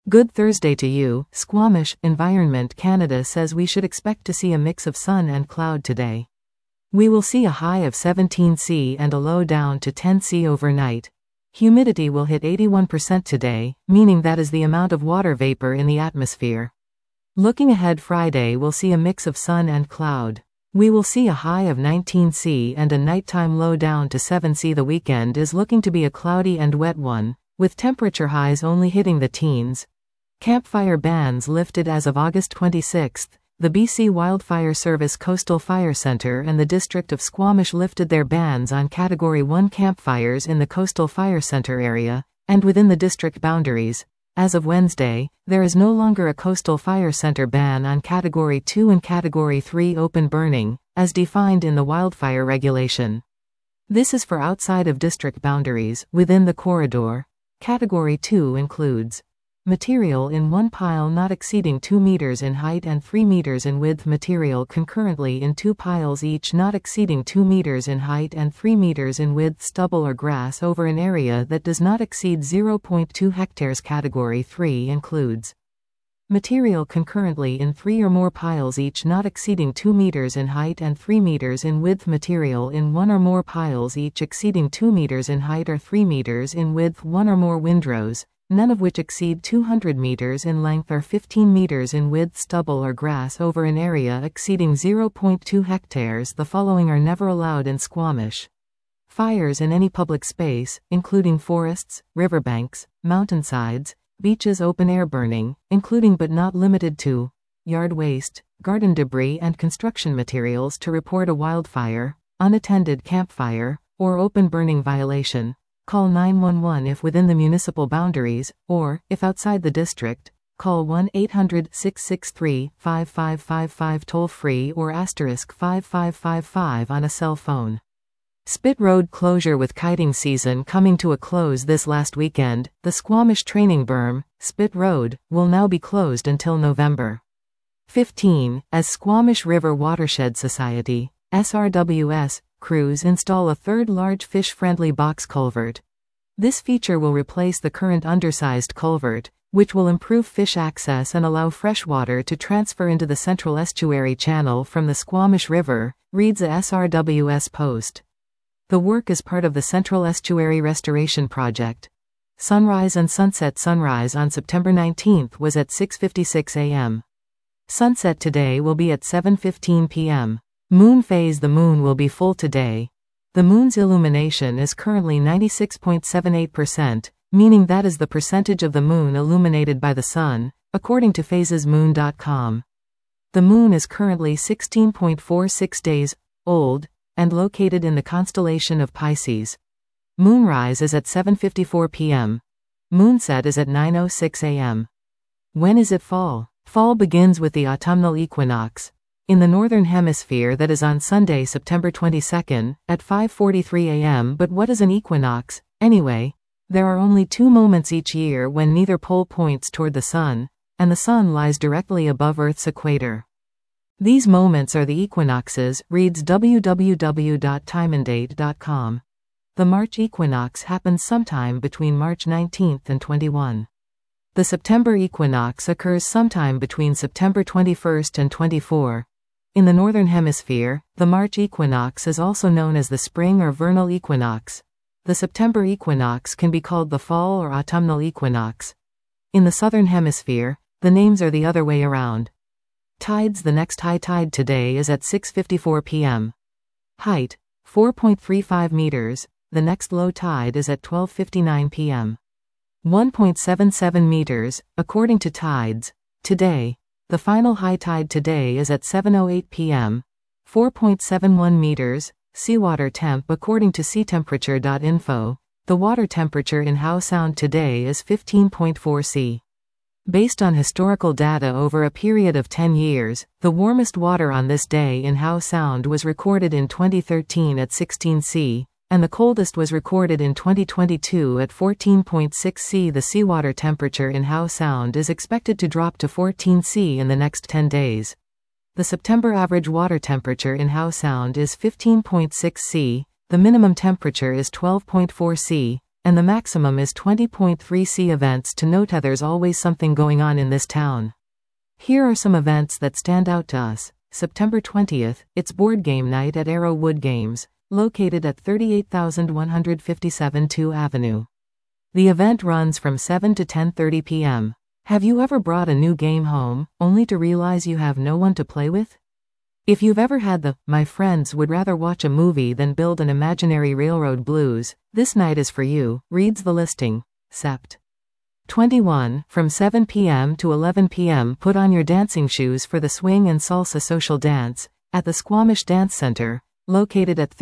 Good Thursday to you. Squamish, Environment Canada says we should expect to see a mix of sun and cloud today. We will see a high of 17°C and a low down to 10°C overnight. Humidity will hit 81% today, meaning that is the amount of water vapor in the atmosphere. Looking ahead, Friday we'll see a mix of sun and cloud. We will see a high of 19°C and a nighttime low down to 7°C. The weekend is looking to be a cloudy and wet one, with temperature highs only hitting the teens. Campfire bans lifted as of August 26. The BC Wildfire Service Coastal Fire Centre and the District of Squamish lifted their bans on Category 1 campfires in the Coastal Fire Centre area, and within the district boundaries. As of Wednesday, there is no longer a Coastal Fire Centre ban on Category 2 and Category 3 open burning, as defined in the wildfire regulation. This is for outside of district boundaries, within the corridor. Category 2 includes material in one pile not exceeding 2 meters in height and 3 meters in width, material concurrently in two piles each not exceeding 2 meters in height and 3 meters in width, stubble or grass over an area that does not exceed 0.2 hectares. Category 3 includes material concurrently in 3 or more piles each not exceeding 2 meters in height and 3 meters in width, material in 1 or more piles each exceeding 2 meters in height or 3 meters in width, 1 or more windrows, none of which exceed 200 meters in length or 15 meters in width, stubble or grass over an area exceeding 0.2 hectares. The following are never allowed in Squamish: fires in any public space, including forests, riverbanks, mountainsides, beaches, open air burning, including but not limited to yard waste, garden debris and construction materials. To report a wildfire, unattended campfire, or open burning violation, call 911 if within the municipal boundaries, or, if outside the district, call 1-800-663-5555 toll-free or *5555 on a cell phone. Spit Road closure. With kiting season coming to a close this last weekend, the Squamish training berm, Spit Road, will now be closed until November 15, as Squamish River Watershed Society, SRWS, crews install a third large fish-friendly box culvert. This feature will replace the current undersized culvert, which will improve fish access and allow fresh water to transfer into the central estuary channel from the Squamish River, reads a SRWS post. The work is part of the Central Estuary Restoration Project. Sunrise and sunset. Sunrise on September 19 was at 6:56 a.m. Sunset today will be at 7:15 p.m. Moon phase. The moon will be full today. The moon's illumination is currently 96.78%, meaning that is the percentage of the moon illuminated by the sun, according to phasesmoon.com. The moon is currently 16.46 days old and located in the constellation of Pisces. Moonrise is at 7:54 p.m. Moonset is at 9:06 a.m. When is it fall? Fall begins with the autumnal equinox in the northern hemisphere, that is on Sunday, September 22, at 5:43 a.m. But what is an equinox, anyway? There are only 2 moments each year when neither pole points toward the sun, and the sun lies directly above Earth's equator. These moments are the equinoxes, reads www.timeanddate.com. The March equinox happens sometime between March 19 and 21. The September equinox occurs sometime between September 21 and 24. In the northern hemisphere, the March equinox is also known as the spring or vernal equinox. The September equinox can be called the fall or autumnal equinox. In the southern hemisphere, the names are the other way around. Tides. The next high tide today is at 6:54 p.m. Height, 4.35 meters. The next low tide is at 12:59 p.m. 1.77 meters, according to Tides. Today, the final high tide today is at 7:08 p.m. 4.71 meters. Seawater temp. According to seatemperature.info, the water temperature in Howe Sound today is 15.4 C. Based on historical data over a period of 10 years, the warmest water on this day in Howe Sound was recorded in 2013 at 16 C, and the coldest was recorded in 2022 at 14.6 C. The seawater temperature in Howe Sound is expected to drop to 14 C in the next 10 days. The September average water temperature in Howe Sound is 15.6 C, the minimum temperature is 12.4 C, and the maximum is 20.3 C. Events to note. There's always something going on in this town. Here are some events that stand out to us. September 20th, it's board game night at Arrow Wood Games, located at 38,157 2 Avenue. The event runs from 7 to 10:30 p.m. Have you ever brought a new game home, only to realize you have no one to play with? If you've ever had the "my friends would rather watch a movie than build an imaginary railroad" blues, this night is for you, reads the listing. Sept. 21, from 7 p.m. to 11 p.m. put on your dancing shoes for the Swing and Salsa Social Dance, at the Squamish Dance Center, located at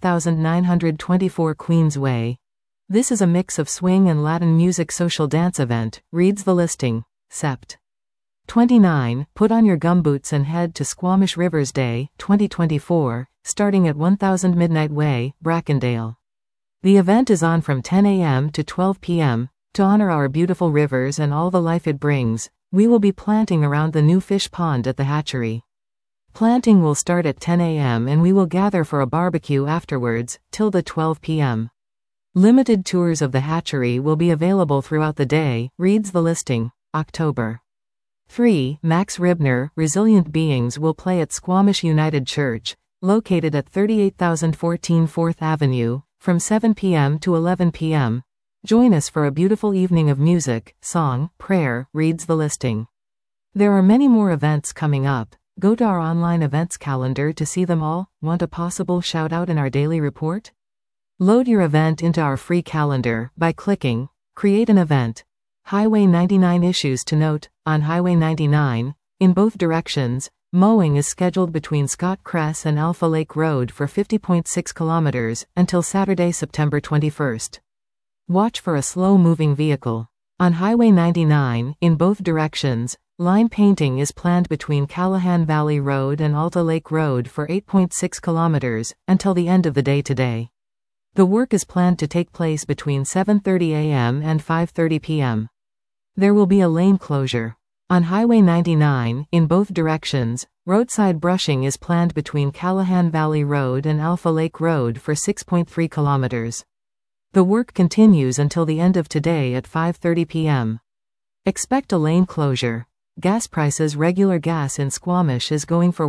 38,924 Queens Way. This is a mix of swing and Latin music social dance event, reads the listing. Sept. 29, put on your gumboots and head to Squamish Rivers Day, 2024, starting at 1000 Midnight Way, Brackendale. The event is on from 10 a.m. to 12 p.m. To honor our beautiful rivers and all the life it brings, we will be planting around the new fish pond at the hatchery. Planting will start at 10 a.m. and we will gather for a barbecue afterwards, till the 12 p.m. Limited tours of the hatchery will be available throughout the day, reads the listing. October 3, Max Ribner, Resilient Beings will play at Squamish United Church, located at 38,014 4th Avenue, from 7 p.m. to 11 p.m. Join us for a beautiful evening of music, song, prayer, reads the listing. There are many more events coming up. Go to our online events calendar to see them all. Want a possible shout out in our daily report? Load your event into our free calendar by clicking Create an Event. Highway 99 issues to note. On Highway 99, in both directions, mowing is scheduled between Scott Cress and Alpha Lake Road for 50.6 kilometers until Saturday, September 21st. Watch for a slow-moving vehicle. On Highway 99, in both directions, line painting is planned between Callahan Valley Road and Alta Lake Road for 8.6 kilometers until the end of the day today. The work is planned to take place between 7:30 a.m. and 5:30 p.m. There will be a lane closure. On Highway 99, in both directions, roadside brushing is planned between Callahan Valley Road and Alpha Lake Road for 6.3 kilometers. The work continues until the end of today at 5:30 p.m. Expect a lane closure. Gas prices. Regular gas in Squamish is going for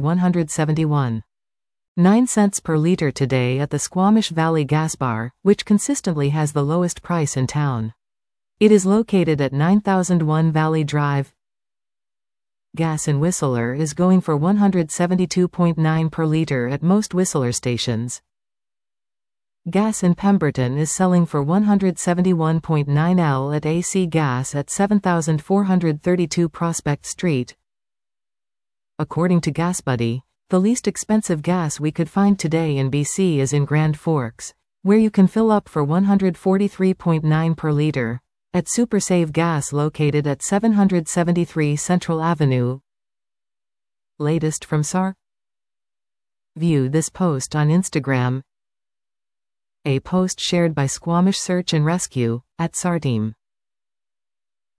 171.9 cents per liter today at the Squamish Valley Gas Bar, which consistently has the lowest price in town. It is located at 9001 Valley Drive. Gas in Whistler is going for 172.9 per liter at most Whistler stations. Gas in Pemberton is selling for 171.9 L at AC Gas at 7432 Prospect Street. According to GasBuddy, the least expensive gas we could find today in BC is in Grand Forks, where you can fill up for 143.9 per liter, at SuperSave Gas located at 773 Central Avenue. Latest from SAR. View this post on Instagram. A post shared by Squamish Search and Rescue, at SAR Team.